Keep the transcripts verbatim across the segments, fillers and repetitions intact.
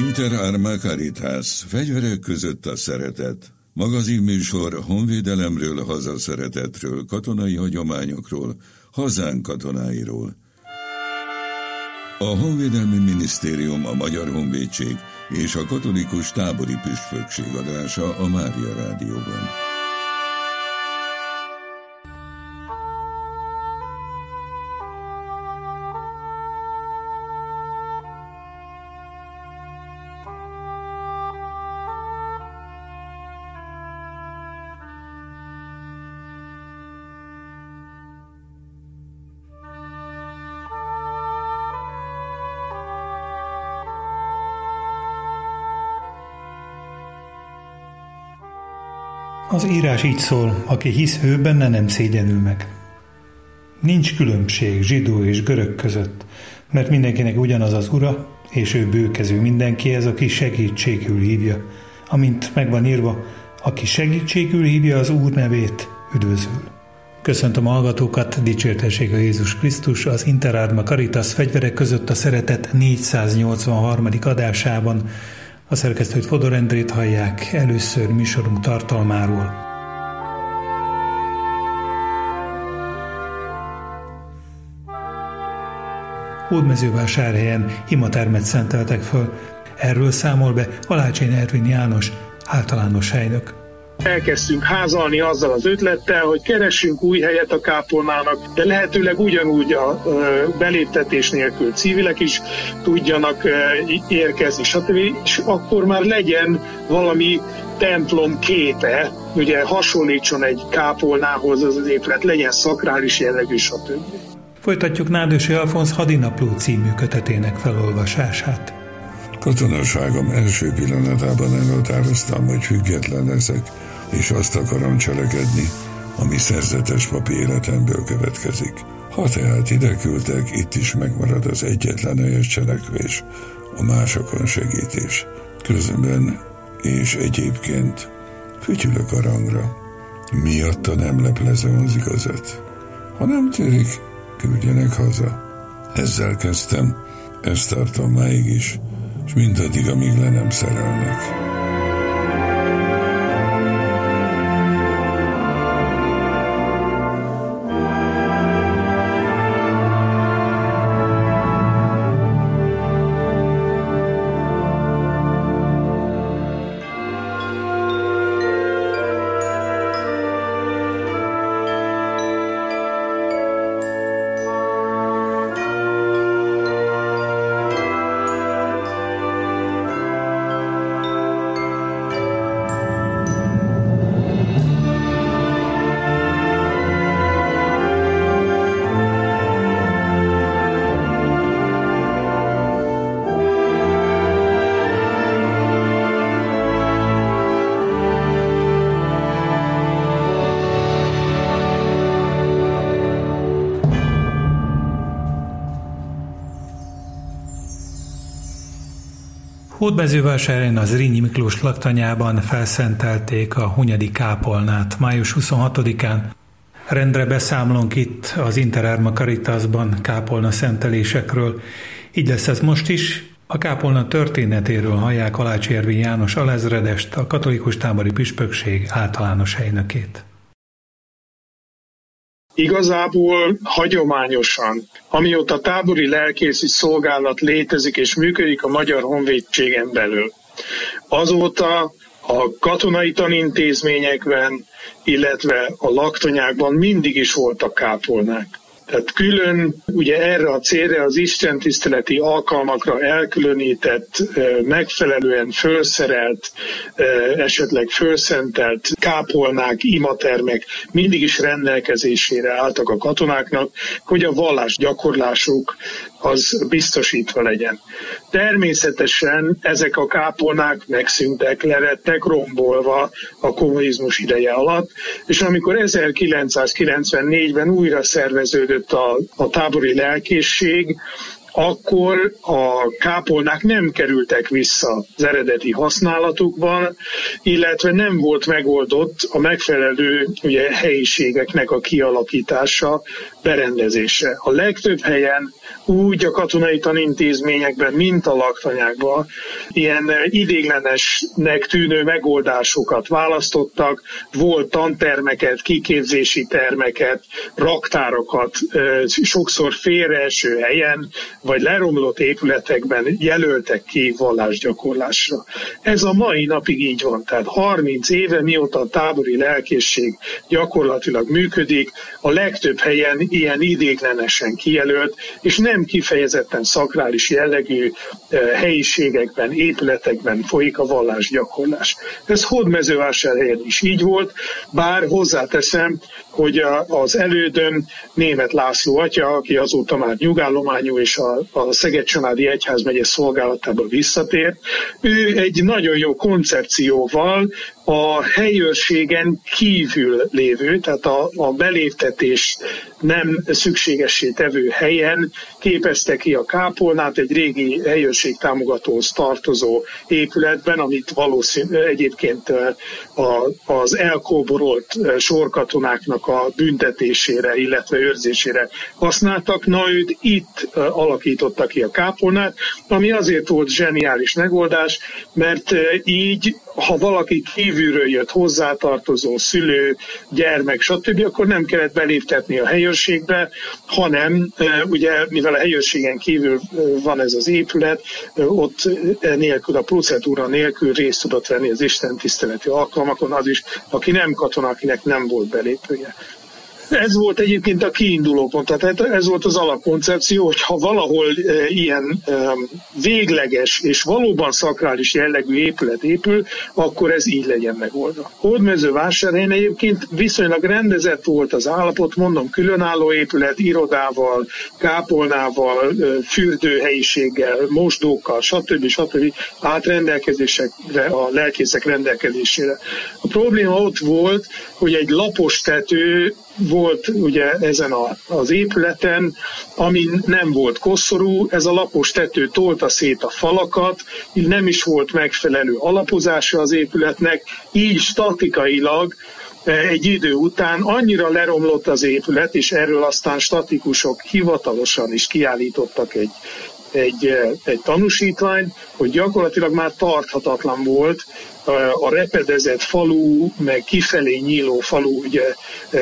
Inter Arma Caritas, fegyverek között a szeretet. Magazinműsor honvédelemről, hazaszeretetről, katonai hagyományokról, hazánk katonáiról. A Honvédelmi Minisztérium, a Magyar Honvédség és a Katolikus Tábori Püspökség adása a Mária Rádióban. Az írás így szól, aki hisz ő benne, nem szégyenül meg. Nincs különbség zsidó és görög között, mert mindenkinek ugyanaz az ura, és ő bőkező mindenkihez, aki segítségül hívja. Amint megvan írva, aki segítségül hívja az Úr nevét, üdvözül. Köszöntöm a hallgatókat, dicsértessék a Jézus Krisztus, az Inter Arma Caritas fegyverek között a szeretet négyszáznyolcvanharmadik adásában. A szerkesztőt Fodor Endrét hallják, először műsorunk tartalmáról. Hódmezővásárhelyen imatermet szenteltek föl. Erről számol be Alácsén Ervin János, általános helynök. Elkezdtünk házalni azzal az ötlettel, hogy keressünk új helyet a kápolnának, de lehetőleg ugyanúgy a beléptetés nélkül civilek is tudjanak érkezni, stb. És akkor már legyen valami templom képe, ugye hasonlítson egy kápolnához az az épület, legyen szakrális jellegű, stb. Folytatjuk Nádősi Alfonz Hadinapló című kötetének felolvasását. Katonaságom első pillanatában elhatároztam, hogy független leszek, és azt akarom cselekedni, ami szerzetes papi életemből következik. Ha tehát ide küldtek, itt is megmarad az egyetlen helyes cselekvés, a másokon segítés. Közben és egyébként fütyülök a rangra. Miatta nem leplezem az igazat. Ha nem térik, küldjenek haza. Ezzel kezdtem, ezt tartom máig is, és mindaddig, amíg le nem szerelnek. Hódmezővásárhelyen az Zrínyi Miklós laktanyában felszentelték a Hunyadi kápolnát május huszonhatodikán. Rendre beszámolunk itt az Inter Arma Caritasban kápolna szentelésekről. Így lesz ez most is. A kápolna történetéről hallják Alácsén Ervin János alezredest, a Katolikus Tábori Püspökség általános helynökét. Igazából hagyományosan, amióta tábori lelkészi szolgálat létezik és működik a Magyar Honvédségen belül, azóta a katonai tanintézményekben, illetve a laktanyákban mindig is voltak kápolnák. Tehát külön ugye erre a célra, az istentiszteleti alkalmakra elkülönített, megfelelően fölszerelt, esetleg fölszentelt kápolnák, imatermek mindig is rendelkezésére álltak a katonáknak, hogy a vallás gyakorlásuk az biztosítva legyen. Természetesen ezek a kápolnák megszűntek, lelettek rombolva a kommunizmus ideje alatt, és amikor ezerkilencszázkilencvennégyben újra szerveződött a, a tábori lelkészség, akkor a kápolnák nem kerültek vissza az eredeti használatukban, illetve nem volt megoldott a megfelelő ugye, helyiségeknek a kialakítása, berendezése. A legtöbb helyen úgy a katonai tanintézményekben, mint a laktanyákban ilyen idéglenesnek tűnő megoldásokat választottak, volt tantermeket, kiképzési termeket, raktárokat, sokszor félreeső helyen, vagy leromlott épületekben jelöltek ki vallásgyakorlásra. Ez a mai napig így van, tehát harminc éve, mióta a tábori lelkészség gyakorlatilag működik, a legtöbb helyen ilyen idéglenesen kijelölt, és nem kifejezetten szakrális jellegű helyiségekben, épületekben folyik a vallásgyakorlás. Ez Hódmezővásárhelyen is így volt, bár hozzáteszem, hogy az elődöm Németh László atya, aki azóta már nyugállományú és a, a Szeged-Csanádi Egyházmegye szolgálatába visszatért, ő egy nagyon jó koncepcióval a helyőrségen kívül lévő, tehát a, a beléptetés nem szükségessé tevő helyen képezte ki a kápolnát egy régi helyőrség támogatóhoz tartozó épületben, amit valószínű egyébként a, az elkóborolt sorkatonáknak a büntetésére, illetve őrzésére használtak. Na, őt itt alakította ki a kápolnát, ami azért volt zseniális megoldás, mert így, ha valaki kívülről jött hozzátartozó, szülő, gyermek, stb., akkor nem kellett beléptetni a helyőrségbe, hanem ugye, mivel a helyőrségen kívül van ez az épület, ott nélkül, a procedúra nélkül részt tudott venni az istentiszteleti alkalmakon az is, aki nem katona, akinek nem volt belépője. Ez volt egyébként a kiinduló pont, tehát ez volt az alapkoncepció, hogy ha valahol e, ilyen e, végleges és valóban szakrális jellegű épület épül, akkor ez így legyen megoldva. Hódmezővásárhelyen egyébként viszonylag rendezett volt az állapot, mondom, különálló épület, irodával, kápolnával, fürdőhelyiséggel, mosdókkal, stb. stb. Átrendelkezésekre, a lelkészek rendelkezésére. A probléma ott volt, hogy egy lapos tető volt ugye ezen a, az épületen, amin nem volt koszorú, ez a lapos tető tolta szét a falakat, így nem is volt megfelelő alapozása az épületnek, így statikailag egy idő után annyira leromlott az épület, és erről aztán statikusok hivatalosan is kiállítottak egy Egy, egy tanúsítvány, hogy gyakorlatilag már tarthatatlan volt a repedezett falu, meg kifelé nyíló falu ugye,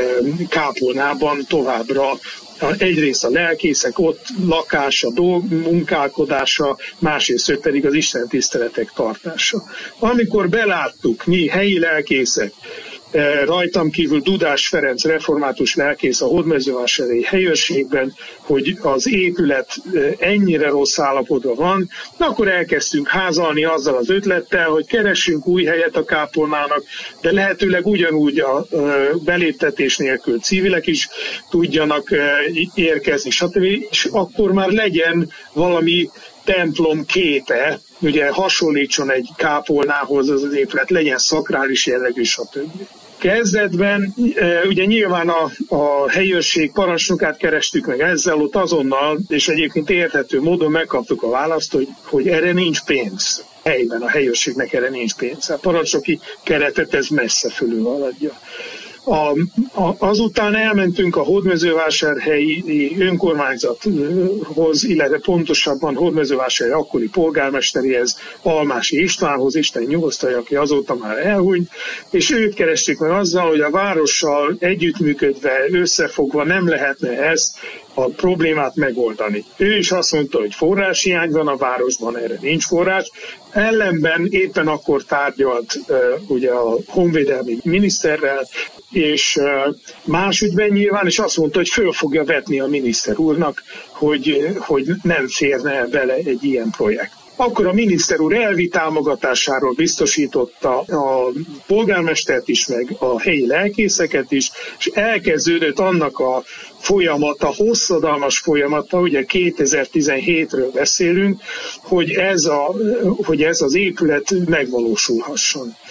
kápolnában továbbra egyrészt a lelkészek ott lakása, dolg, munkálkodása, másrészt pedig az istentiszteletek tartása. Amikor beláttuk mi helyi lelkészek, rajtam kívül Dudás Ferenc református lelkész a Hódmezővásárhelyi helyőrségben, hogy az épület ennyire rossz állapotban van, akkor elkezdtünk házalni azzal az ötlettel, hogy keressünk új helyet a kápolnának, de lehetőleg ugyanúgy a beléptetés nélkül civilek is tudjanak érkezni, stb. És akkor már legyen valami templom képe, ugye hasonlítson egy kápolnához az, az épület, legyen szakrális jellegű, stb. Kezdetben ugye nyilván a, a helyőrség parancsnokát kerestük meg ezzel, ott azonnal, és egyébként érthető módon megkaptuk a választ, hogy, hogy erre nincs pénz. Helyben a helyőrségnek erre nincs pénz. A parancsnoki keretet ez messze fölül haladja. A, a, azután elmentünk a Hódmezővásárhelyi önkormányzathoz, illetve pontosabban Hódmezővásárhely akkori polgármesteréhez, Almási Istvánhoz, Isten nyugosztalja, aki azóta már elhunyt, és őt kerestük meg azzal, hogy a várossal együttműködve, összefogva nem lehetne ezt a problémát megoldani. Ő is azt mondta, hogy forráshiány van a városban, erre nincs forrás. Ellenben éppen akkor tárgyalt uh, ugye a honvédelmi miniszterrel, és uh, más ügyben nyilván, és azt mondta, hogy föl fogja vetni a miniszter úrnak, hogy, hogy nem férne bele egy ilyen projekt. Akkor a miniszter úr elvi támogatásáról biztosította a polgármestert is, meg a helyi lelkészeket is, és elkezdődött annak a folyamata, hosszadalmas folyamata, ugye kétezer-tizenhétről beszélünk, hogy ez, a, hogy ez az épület megvalósulhasson.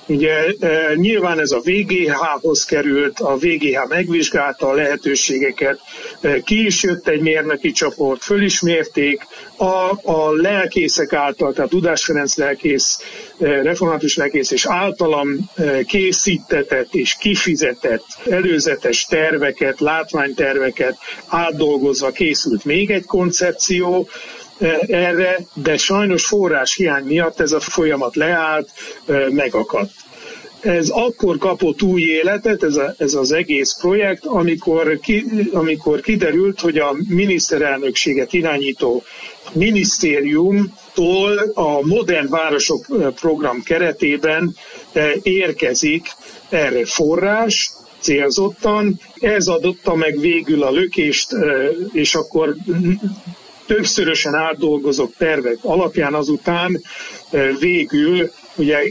Ugye e, nyilván ez a vé gé há-hoz került, a vé gé há megvizsgálta a lehetőségeket, e, ki is jött egy mérnöki csoport, fölismérték, a, a lelkészek által, tehát Dudás Ferenc lelkész, e, református lelkész és általam e, készítetett és kifizetett előzetes terveket, látványterveket átdolgozva készült még egy koncepció erre, de sajnos forrás hiány miatt ez a folyamat leállt, megakadt. Ez akkor kapott új életet, ez, a, ez az egész projekt, amikor, ki, amikor kiderült, hogy a miniszterelnökséget irányító minisztériumtól a Modern Városok program keretében érkezik erre forrás, célzottan. Ez adotta meg végül a lökést, és akkor többszörösen átdolgozott tervek alapján azután végül ugye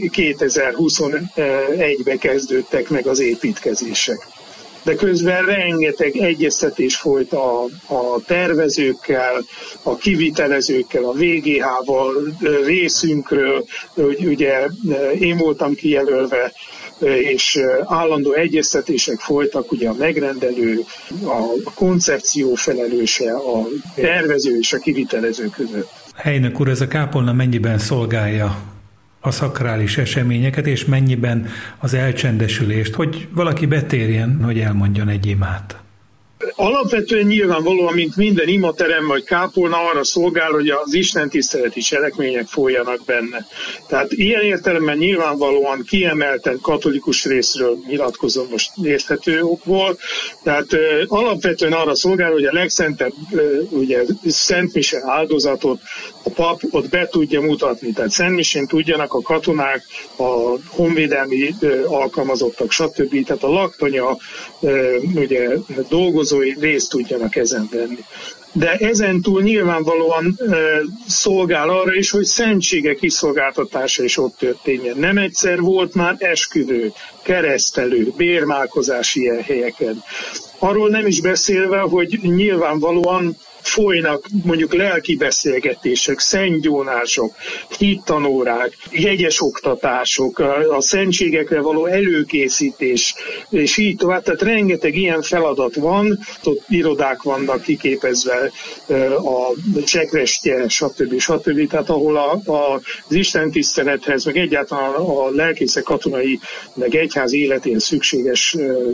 kétezer-huszonegyben kezdődtek meg az építkezések. De közben rengeteg egyeztetés folyt a, a tervezőkkel, a kivitelezőkkel, a vé gé há-val, részünkről, ugye én voltam kijelölve, és állandó egyeztetések folytak, ugye a megrendelő, a koncepció felelőse, a tervező és a kivitelező között. Helynök úr, ez a kápolna mennyiben szolgálja a szakrális eseményeket, és mennyiben az elcsendesülést, hogy valaki betérjen, hogy elmondjon egy imát? Alapvetően nyilvánvalóan, mint minden imaterem vagy kápolna arra szolgál, hogy az istentiszteleti cselekmények folyjanak benne. Tehát ilyen értelemben nyilvánvalóan kiemelten katolikus részről nyilatkozom most érthető okból. Tehát ö, alapvetően arra szolgál, hogy a legszentebb ö, ugye, szentmise áldozatot a pap ott be tudja mutatni. Tehát szentmisén tudjanak a katonák, a honvédelmi ö, alkalmazottak, stb. Tehát a laktanya ö, ugye, dolgozó részt tudjanak ezen venni. De ezen túl nyilvánvalóan e, szolgál arra is, hogy szentsége kiszolgáltatása is ott történjen. Nem egyszer volt már esküvő, keresztelő, bérmálkozás ilyen helyeken. Arról nem is beszélve, hogy nyilvánvalóan folynak mondjuk lelki beszélgetések, szentgyónások, hittanórák, jegyes oktatások, a szentségekre való előkészítés, és így tovább. Tehát rengeteg ilyen feladat van, ott irodák vannak kiképezve, a csekrestje, stb. stb. Tehát ahol a, a, az istentisztelethez, meg egyáltalán a lelkészek katonai, meg egyház életén szükséges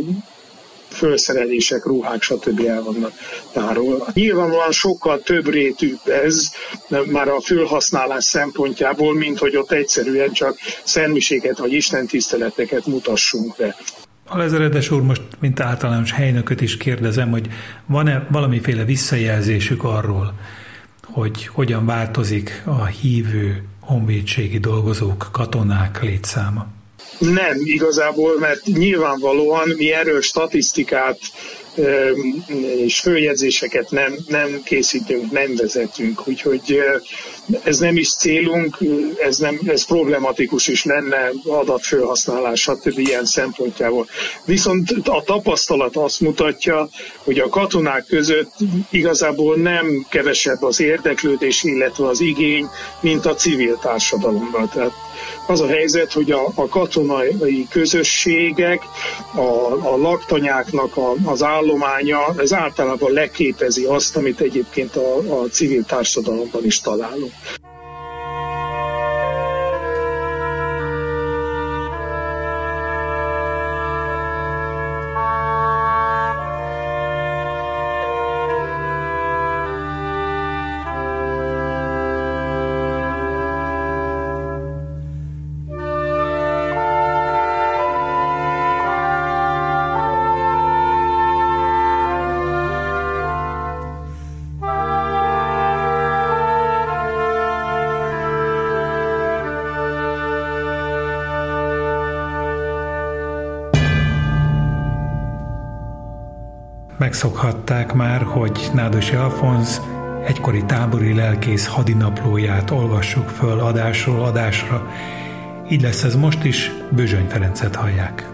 fölszerelések, ruhák, stb. El vannak tárolva. Nyilvánvalóan sokkal több rétű ez már a fölhasználás szempontjából, mint hogy ott egyszerűen csak szentmiséket vagy istentiszteleteket mutassunk be. Alezeredes úr, most mint általános helynököt is kérdezem, hogy van-e valamiféle visszajelzésük arról, hogy hogyan változik a hívő honvédségi dolgozók, katonák létszáma? Nem, igazából, mert nyilvánvalóan mi erről statisztikát és följegyzéseket nem, nem készítünk, nem vezetünk, úgyhogy ez nem is célunk, ez, nem, ez problematikus is lenne adatfölhasználás, stb. Ilyen szempontjából. Viszont a tapasztalat azt mutatja, hogy a katonák között igazából nem kevesebb az érdeklődés, illetve az igény, mint a civil társadalomban. Tehát az a helyzet, hogy a, a katonai közösségek, a, a laktanyáknak a, az állománya, ez általában leképezi azt, amit egyébként a, a civil társadalomban is találunk. Megszokhatták már, hogy Nádosi Alfonz egykori tábori lelkész hadinaplóját olvassuk föl adásról adásra. Így lesz ez most is, Bözsöny Ferencet hallják.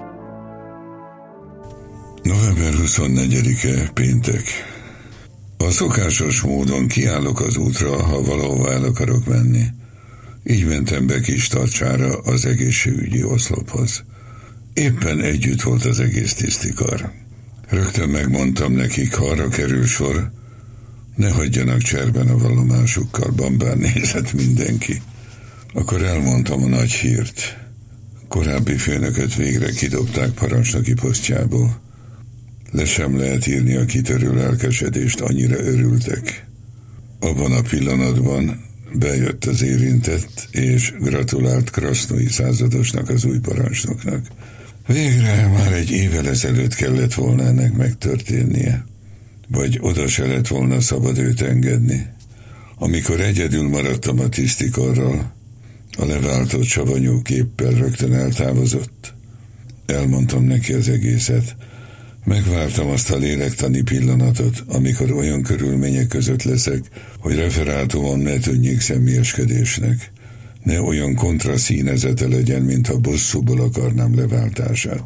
november huszonnegyedike, péntek. A szokásos módon kiállok az útra, ha valahova el akarok menni. Így mentem be Kistarcsára az egészségügyi oszlophoz. Éppen együtt volt az egész tisztikar. Rögtön megmondtam nekik, ha arra kerül sor, ne hagyjanak cserben a vallomásukkal, bambán nézett mindenki. Akkor elmondtam a nagy hírt. Korábbi főnököt végre kidobták parancsnoki posztjából. Le sem lehet írni a kitörő lelkesedést, annyira örültek. Abban a pillanatban bejött az érintett, és gratulált Krasznói századosnak, az új parancsnoknak. Végre már egy évvel ezelőtt kellett volna ennek megtörténnie, vagy oda se lett volna szabad őt engedni. Amikor egyedül maradtam a tisztikarral, a leváltott savanyú képpel rögtön eltávozott. Elmondtam neki az egészet. Megvártam azt a lélektani pillanatot, amikor olyan körülmények között leszek, hogy referátumon ne tűnjék személyeskedésnek. Ne olyan kontraszínezete legyen, mintha bosszúból akarnám leváltását.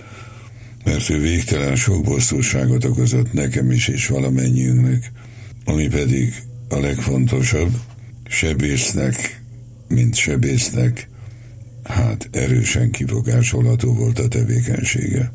Mert ő végtelen sok bosszúságot okozott nekem is és valamennyiünknek, ami pedig a legfontosabb, sebésznek, mint sebésznek, hát erősen kifogásolható volt a tevékenysége.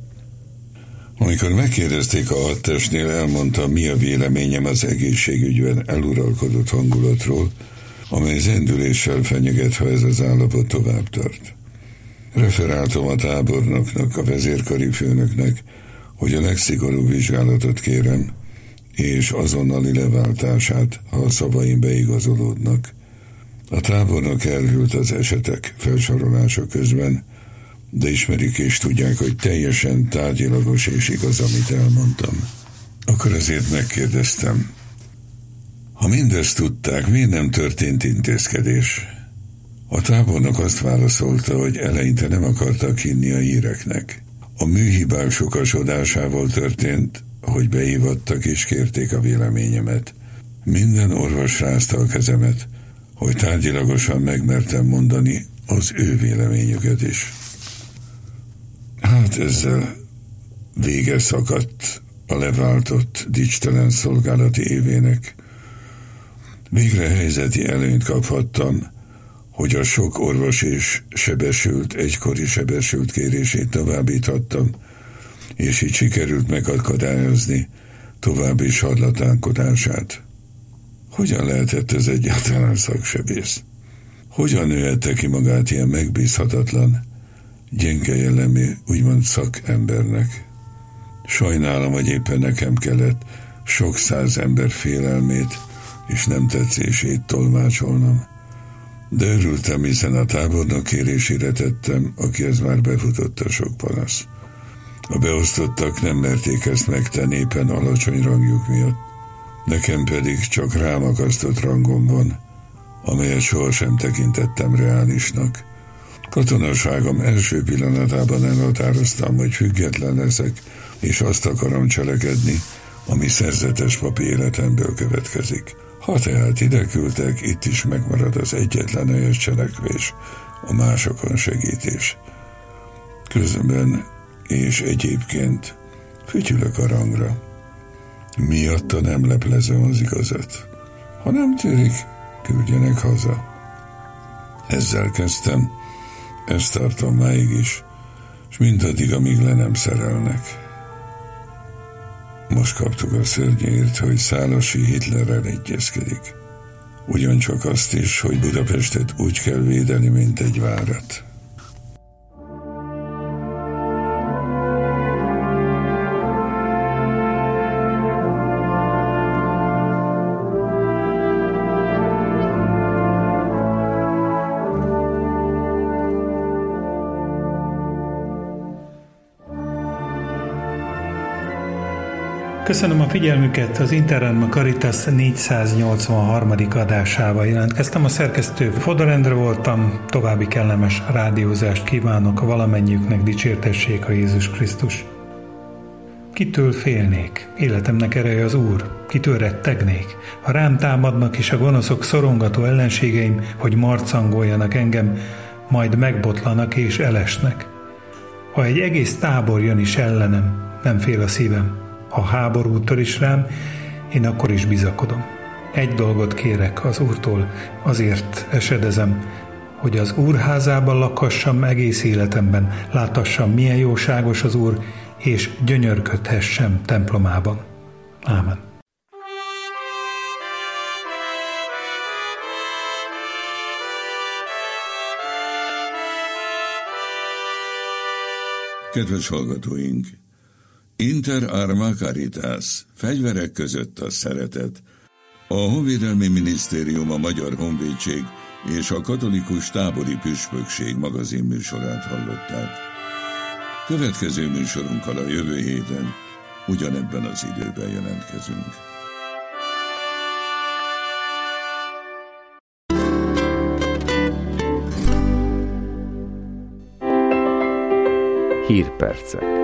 Amikor megkérdezték a hadtestnél, elmondta, mi a véleményem az egészségügyben eluralkodott hangulatról, amely zendüléssel fenyeget, ha ez az állapot tovább tart. Referáltam a tábornoknak, a vezérkari főnöknek, hogy a legszigorúbb vizsgálatot kérem, és azonnali leváltását, ha a szavaim beigazolódnak. A tábornok elhűlt az esetek felsorolása közben, de ismerik és tudják, hogy teljesen tárgyilagos és igaz, amit elmondtam. Akkor azért megkérdeztem, ha mindezt tudták, miért nem történt intézkedés? A tábornok azt válaszolta, hogy eleinte nem akartak hinni a híreknek. A műhibák sokasodásával történt, hogy beívattak és kérték a véleményemet. Minden orvos rázta a kezemet, hogy tárgyilagosan megmertem mondani az ő véleményüket is. Hát ezzel vége szakadt a leváltott, dicstelen szolgálati évének. Végre helyzeti előnyt kaphattam, hogy a sok orvos és sebesült, egykori sebesült kérését továbbíthattam, és így sikerült megakadályozni további sarlatánkodását. Hogyan lehetett ez egyáltalán szaksebész? Hogyan nőhette ki magát ilyen megbízhatatlan, gyenge jellemű, úgymond szakembernek? Sajnálom, hogy éppen nekem kellett sok száz ember félelmét és nem tetszését tolmácsolnom. De örültem, hiszen a tábornok kérésére tettem, akihez már befutott a sok panasz. A beosztottak nem merték ezt megtenni éppen alacsony rangjuk miatt. Nekem pedig csak rámakasztott rangom van, amelyet sohasem tekintettem reálisnak. Katonaságom első pillanatában elhatároztam, hogy független leszek, és azt akarom cselekedni, ami szerzetes papi életemből következik. Ha tehát ide küldtek, itt is megmarad az egyetlen helyes cselekvés, a másokon segítés. Közben és egyébként fütyülök a rangra. Miatta nem leplezem az igazat. Ha nem tűrik, küldjenek haza. Ezzel kezdtem, ezt tartom máig is, és mindaddig, amíg le nem szerelnek. Most kaptuk a szörnyért, hogy Szálasi Hitlerrel egyezkedik. Ugyancsak azt is, hogy Budapestet úgy kell védeni, mint egy várat. Köszönöm a figyelmüket, az Interrendma Caritas négyszáznyolcvanharmadik adásával jelentkeztem. A szerkesztő Fodor Endre voltam, további kellemes rádiózást kívánok, valamennyiüknek dicsértessék a Jézus Krisztus. Kitől félnék? Életemnek ereje az Úr. Kitől rettegnék? Ha rám támadnak és a gonoszok szorongató ellenségeim, hogy marcangoljanak engem, majd megbotlanak és elesnek. Ha egy egész tábor jön is ellenem, nem fél a szívem. Ha háború tör is rám, én akkor is bizakodom. Egy dolgot kérek az Úrtól, azért esedezem, hogy az Úr házában lakhassam egész életemben, láthassam, milyen jóságos az Úr, és gyönyörködhessem templomában. Ámen. Kedves hallgatóink! Inter arma caritas, fegyverek között a szeretet. A Honvédelmi Minisztérium, a Magyar Honvédség és a Katolikus Tábori Püspökség magazin műsorát hallották. Következő műsorunkkal a jövő héten ugyanebben az időben jelentkezünk. Hírpercek.